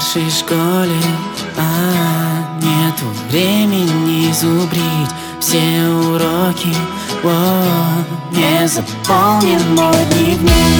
старшей школе, нету времени зубрить все уроки. Не заполнен мой дневник.